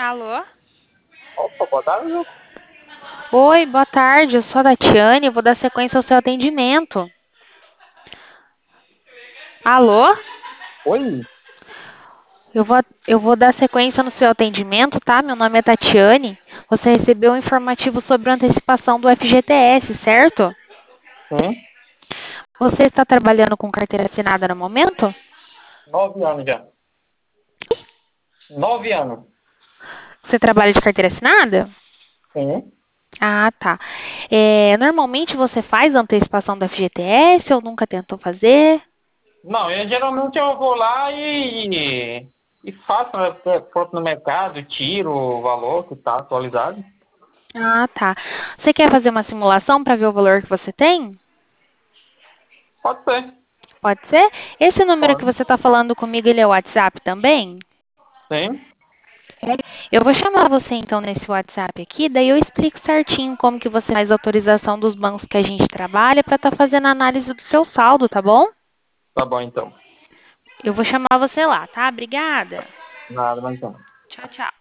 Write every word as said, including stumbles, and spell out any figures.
Alô? Opa, boa tarde. Oi, boa tarde. Eu sou a Tatiane. Eu vou dar sequência ao seu atendimento. Alô? Oi? Eu vou, eu vou dar sequência no seu atendimento, tá? Meu nome é Tatiane. Você recebeu um informativo sobre a antecipação do F G T S, certo? Sim, Você está trabalhando com carteira assinada no momento? nove anos já. Nove anos. Você trabalha de carteira assinada? Sim. Ah, tá. É, normalmente você faz a antecipação do F G T S ou nunca tentou fazer? Não, eu geralmente eu vou lá e, e faço, né, compro no mercado, tiro o valor que está atualizado. Ah, tá. Você quer fazer uma simulação para ver o valor que você tem? Pode ser. Pode ser? Esse número que Pode. você está falando comigo, ele é o WhatsApp também? Sim. Eu vou chamar você então nesse WhatsApp aqui, daí eu explico certinho como que você faz a autorização dos bancos que a gente trabalha para estar fazendo a análise do seu saldo, tá bom? Tá bom então. Eu vou chamar você lá, tá? Obrigada. Nada, mas então. Tchau, tchau.